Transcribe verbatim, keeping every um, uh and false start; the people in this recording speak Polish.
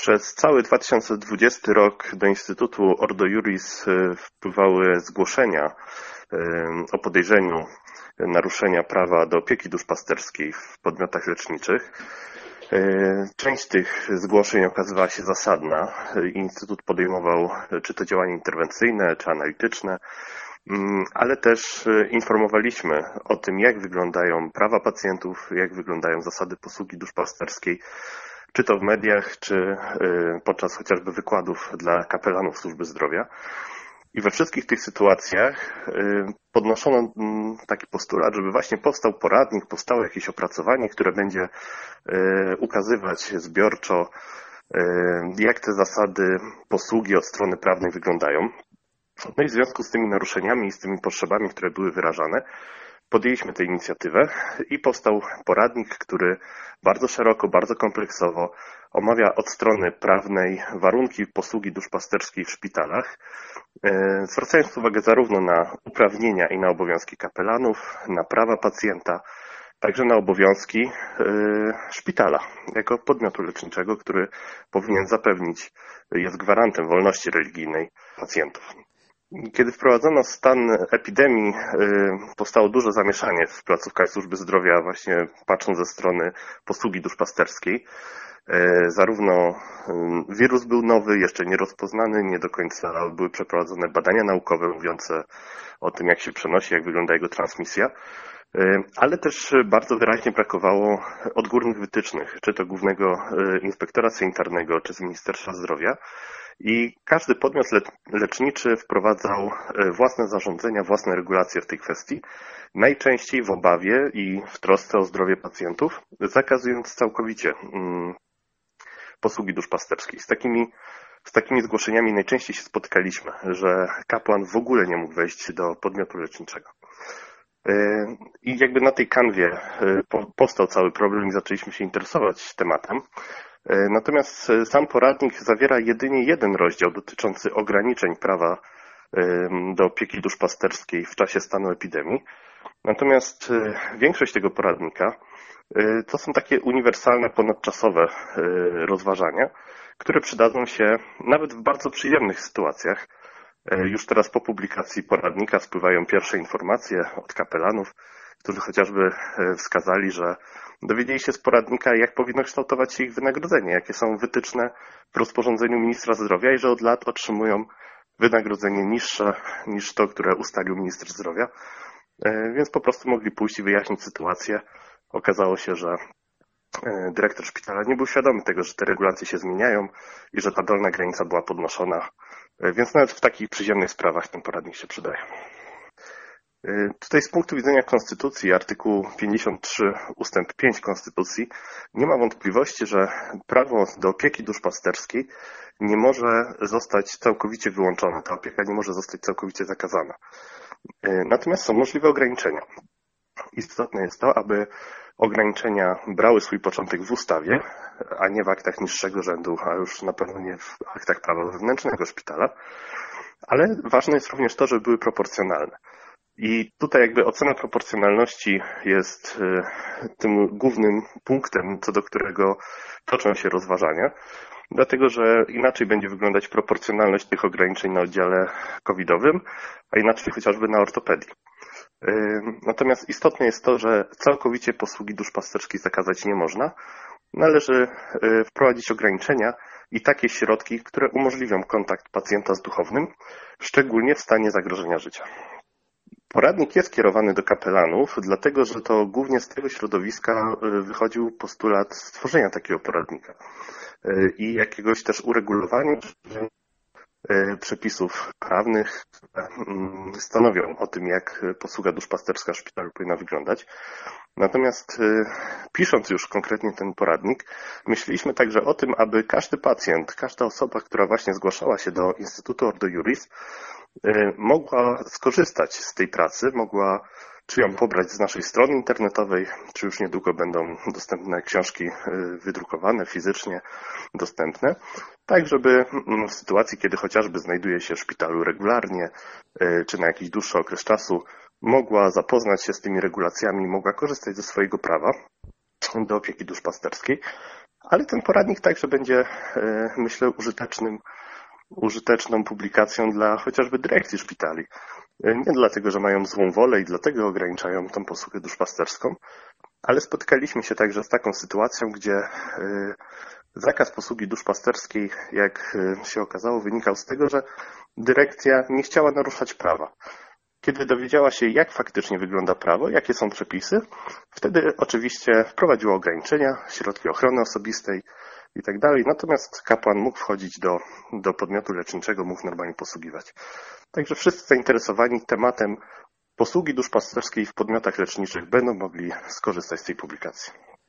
Przez cały dwa tysiące dwudziesty rok do Instytutu Ordo Iuris wpływały zgłoszenia o podejrzeniu naruszenia prawa do opieki duszpasterskiej w podmiotach leczniczych. Część tych zgłoszeń okazywała się zasadna. Instytut podejmował czy to działania interwencyjne, czy analityczne, ale też informowaliśmy o tym, jak wyglądają prawa pacjentów, jak wyglądają zasady posługi duszpasterskiej, czy to w mediach, czy podczas chociażby wykładów dla kapelanów służby zdrowia. I we wszystkich tych sytuacjach podnoszono taki postulat, żeby właśnie powstał poradnik, powstało jakieś opracowanie, które będzie ukazywać zbiorczo, jak te zasady posługi od strony prawnej wyglądają. No i w związku z tymi naruszeniami i z tymi potrzebami, które były wyrażane, podjęliśmy tę inicjatywę i powstał poradnik, który bardzo szeroko, bardzo kompleksowo omawia od strony prawnej warunki posługi duszpasterskiej w szpitalach, zwracając uwagę zarówno na uprawnienia i na obowiązki kapelanów, na prawa pacjenta, także na obowiązki szpitala jako podmiotu leczniczego, który powinien zapewnić, jest gwarantem wolności religijnej pacjentów. Kiedy wprowadzono stan epidemii, powstało duże zamieszanie w placówkach służby zdrowia, właśnie patrząc ze strony posługi duszpasterskiej. Zarówno wirus był nowy, jeszcze nierozpoznany, nie do końca były przeprowadzone badania naukowe mówiące o tym, jak się przenosi, jak wygląda jego transmisja, ale też bardzo wyraźnie brakowało odgórnych wytycznych, czy to głównego inspektora sanitarnego, czy z Ministerstwa Zdrowia. I każdy podmiot leczniczy wprowadzał własne zarządzenia, własne regulacje w tej kwestii, najczęściej w obawie i w trosce o zdrowie pacjentów, zakazując całkowicie posługi duszpasterskiej. Z takimi, z takimi zgłoszeniami najczęściej się spotykaliśmy, że kapłan w ogóle nie mógł wejść do podmiotu leczniczego. I jakby na tej kanwie powstał cały problem i zaczęliśmy się interesować tematem. Natomiast sam poradnik zawiera jedynie jeden rozdział dotyczący ograniczeń prawa do opieki duszpasterskiej w czasie stanu epidemii. Natomiast większość tego poradnika to są takie uniwersalne, ponadczasowe rozważania, które przydadzą się nawet w bardzo przyjemnych sytuacjach. Już teraz po publikacji poradnika spływają pierwsze informacje od kapelanów, którzy chociażby wskazali, że dowiedzieli się z poradnika, jak powinno kształtować się ich wynagrodzenie, jakie są wytyczne w rozporządzeniu ministra zdrowia i że od lat otrzymują wynagrodzenie niższe niż to, które ustalił minister zdrowia. Więc po prostu mogli pójść i wyjaśnić sytuację. Okazało się, że dyrektor szpitala nie był świadomy tego, że te regulacje się zmieniają i że ta dolna granica była podnoszona. Więc nawet w takich przyziemnych sprawach ten poradnik się przydaje. Tutaj z punktu widzenia Konstytucji, artykuł pięćdziesiąt trzy ustęp pięć Konstytucji, nie ma wątpliwości, że prawo do opieki duszpasterskiej nie może zostać całkowicie wyłączone. Ta opieka nie może zostać całkowicie zakazana. Natomiast są możliwe ograniczenia. Istotne jest to, aby ograniczenia brały swój początek w ustawie, a nie w aktach niższego rzędu, a już na pewno nie w aktach prawa wewnętrznego szpitala. Ale ważne jest również to, żeby były proporcjonalne. I tutaj jakby ocena proporcjonalności jest tym głównym punktem, co do którego toczą się rozważania, dlatego że inaczej będzie wyglądać proporcjonalność tych ograniczeń na oddziale covidowym, a inaczej chociażby na ortopedii. Natomiast istotne jest to, że całkowicie posługi duszpasterskiej zakazać nie można. Należy wprowadzić ograniczenia i takie środki, które umożliwią kontakt pacjenta z duchownym, szczególnie w stanie zagrożenia życia. Poradnik jest kierowany do kapelanów, dlatego że to głównie z tego środowiska wychodził postulat stworzenia takiego poradnika i jakiegoś też uregulowania przepisów prawnych, które stanowią o tym, jak posługa duszpasterska w szpitalu powinna wyglądać. Natomiast pisząc już konkretnie ten poradnik, myśleliśmy także o tym, aby każdy pacjent, każda osoba, która właśnie zgłaszała się do Instytutu Ordo Iuris, mogła skorzystać z tej pracy, mogła czy ją pobrać z naszej strony internetowej, czy już niedługo będą dostępne książki wydrukowane, fizycznie dostępne, tak żeby w sytuacji, kiedy chociażby znajduje się w szpitalu regularnie, czy na jakiś dłuższy okres czasu, mogła zapoznać się z tymi regulacjami, mogła korzystać ze swojego prawa do opieki duszpasterskiej, ale ten poradnik także będzie, myślę, użytecznym, użyteczną publikacją dla chociażby dyrekcji szpitali. Nie dlatego, że mają złą wolę i dlatego ograniczają tą posługę duszpasterską, ale spotkaliśmy się także z taką sytuacją, gdzie zakaz posługi duszpasterskiej, jak się okazało, wynikał z tego, że dyrekcja nie chciała naruszać prawa. Kiedy dowiedziała się, jak faktycznie wygląda prawo, jakie są przepisy, wtedy oczywiście wprowadziła ograniczenia, środki ochrony osobistej i tak dalej. Natomiast kapłan mógł wchodzić do, do podmiotu leczniczego, mógł normalnie posługiwać. Także wszyscy zainteresowani tematem posługi duszpasterskiej w podmiotach leczniczych będą mogli skorzystać z tej publikacji.